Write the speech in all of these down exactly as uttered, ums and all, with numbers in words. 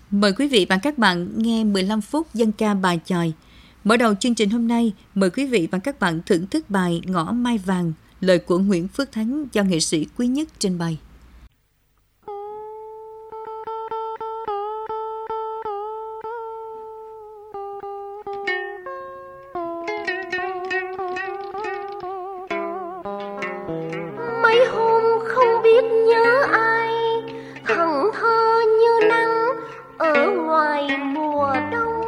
Mời quý vị và các bạn nghe mười lăm phút dân ca bài chòi. Mở đầu chương trình hôm nay, mời quý vị và các bạn thưởng thức bài Ngõ Mai Vàng, lời của Nguyễn Phước Thắng do nghệ sĩ Quý Nhất trình bày. Mấy hôm không biết nhớ ai, thẫn thơ như nắng ở ngoài mùa đông.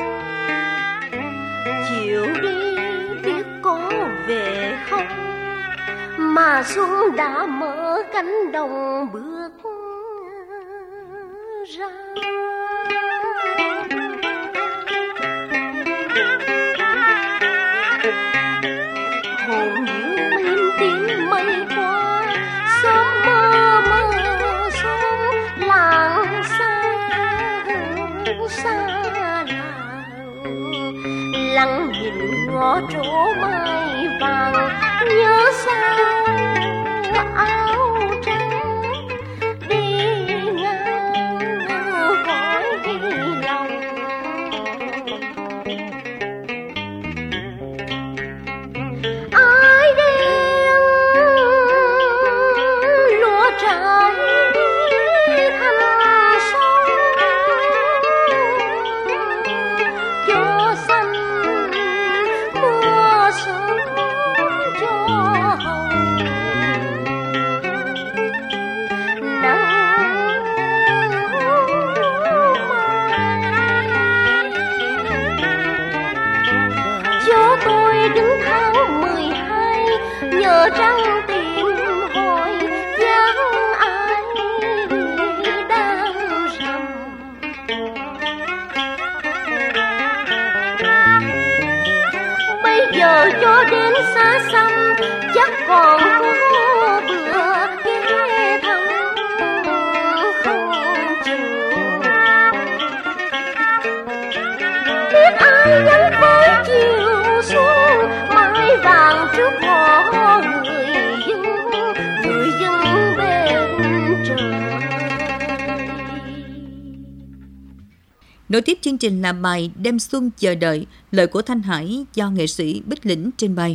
Chiều đi biết có về không, mà xuân đã mở cánh đồng bước ra. Hồn như mến tiếng mây qua, sớm mơ mơ sớm làng xa xa làng, lặng nhìn ngõ trổ mai vàng, nhớ xa áo trắng đi ngang cõi lòng. Ai đêm lúa trái thành sông, cho xanh mưa sớm cho hồng. Nắng cho tôi đứng tháng mười hai, nhờ trăng tìm hỏi dáng ai đang rằm. Bây giờ cho đến xa xăm, chắc còn có bữa ghé thăm không chừng. Biết ai gắn với chiều xuống mai vàng trước ngõ người dân, người dân bên trời. Nối tiếp chương trình là bài Đêm Xuân Chờ Đợi, lời của Thanh Hải do nghệ sĩ Bích Lĩnh trình bày.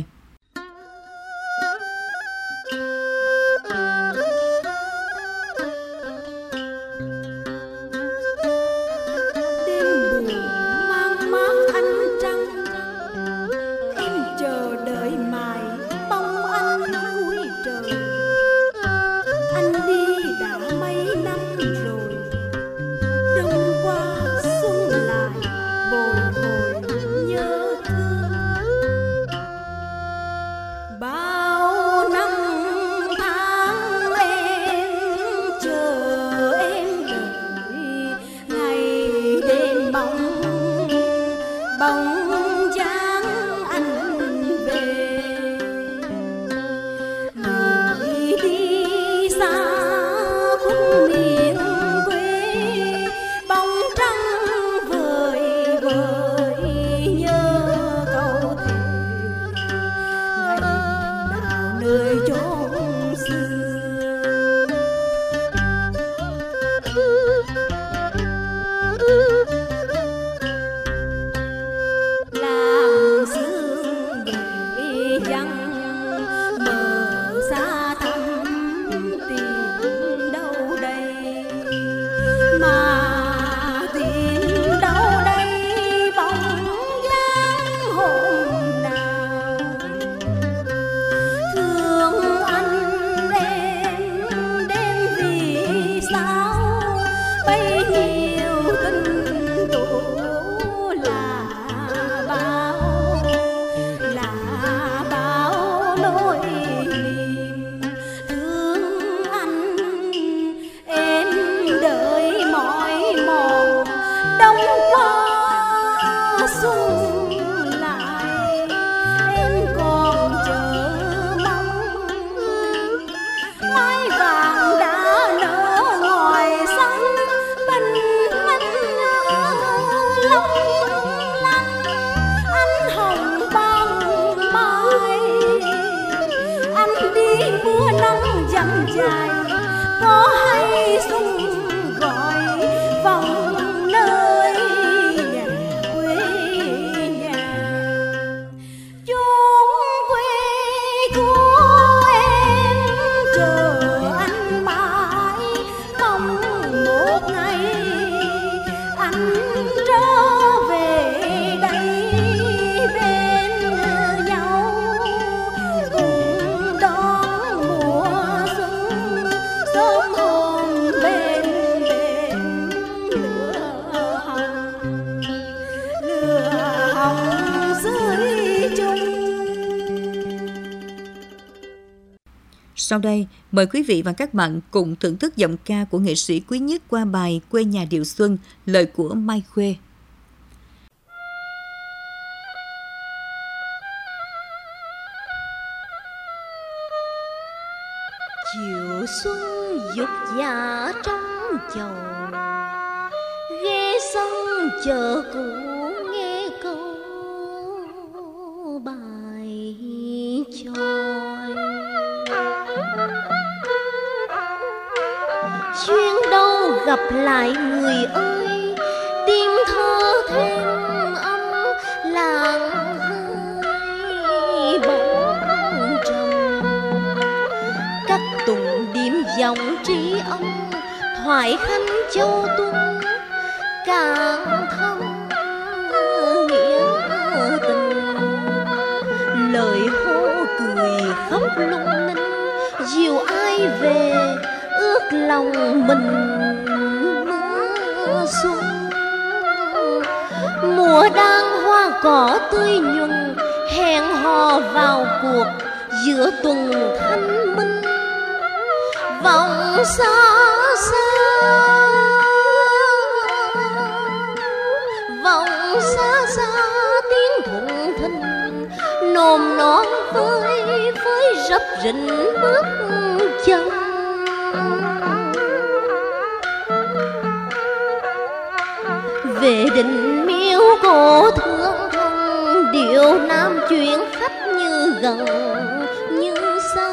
dài có hay sung gọi vòng nơi Sau đây, mời quý vị và các bạn cùng thưởng thức giọng ca của nghệ sĩ Quý Nhất qua bài Quê Nhà Điệu Xuân, lời của Mai Khuê. Chiều xuân dục dạ trong chầu, ghé sân chờ cũ nghe câu bài chòi. Duyên đâu gặp lại người ơi, tiếng thơ thêm âm làng hơi bóng trầm. Các tùng điểm dòng tri âm, thoại khanh châu tuân càng thâm nghĩa tình. Lời hô cười khóc lung linh, dìu ai về ước lòng mình mưa xuân. Mùa đang hoa cỏ tươi nhuần, hẹn hò vào cuộc giữa tuần thanh minh. Vọng xa xa, vọng xa xa tiếng thuận thình, nồm non phơi phới rập rình bước chân. Về đình miếu cổ thương thân, điệu nam chuyển khách như gần như xa.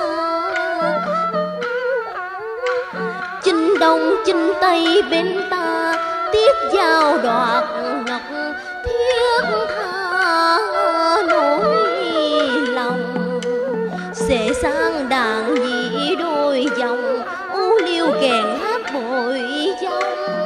Chinh đông chinh tây bên ta, tiết giao đoạt ngọc thiết tha nỗi lòng. Sẽ sang đàn dĩ đôi dòng, u liêu kèn hát bội dòng.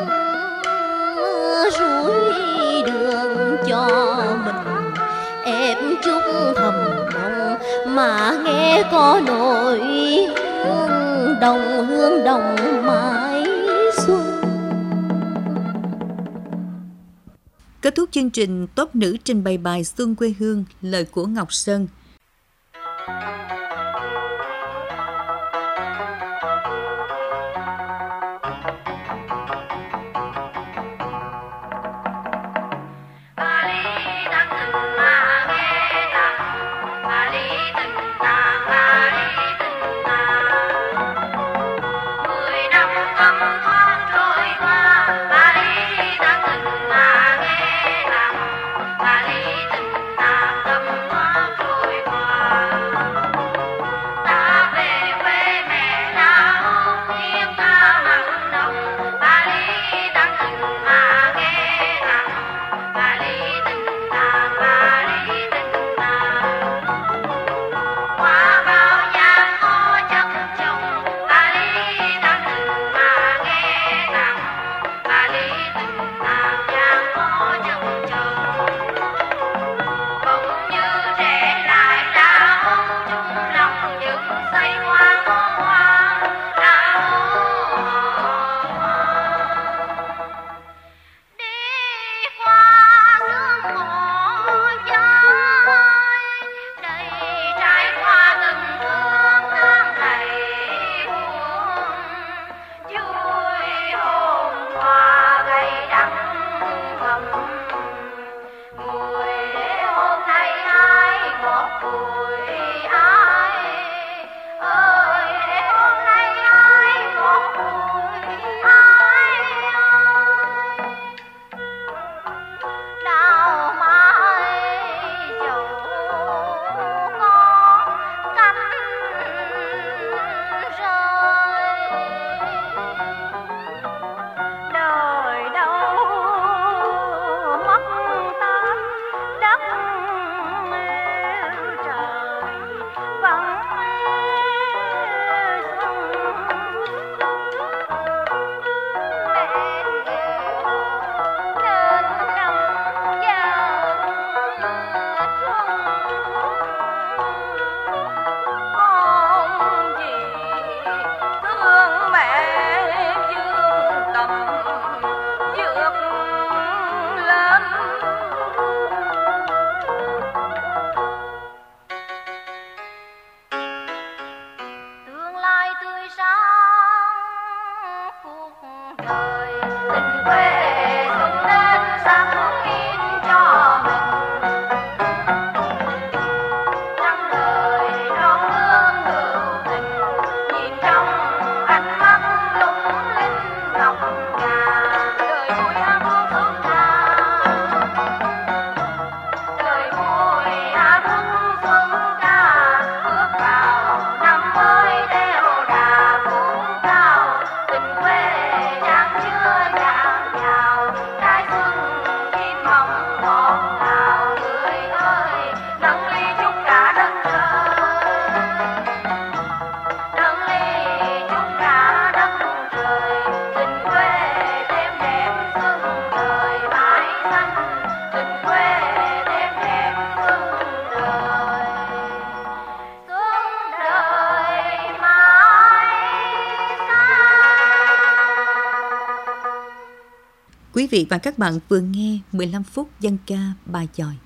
Rủi đường cho mình ép chút thầm mong, mà nghe có nỗi hương đồng hương đồng mãi xuân. Kết thúc chương trình, top nữ trình bày bài Xuân quê hương, lời của Ngọc Sơn. Hãy subscribe cho kênh Ghiền Mì Gõ để không bỏ lỡ Quý vị và các bạn vừa nghe mười lăm phút dân ca bài chòi.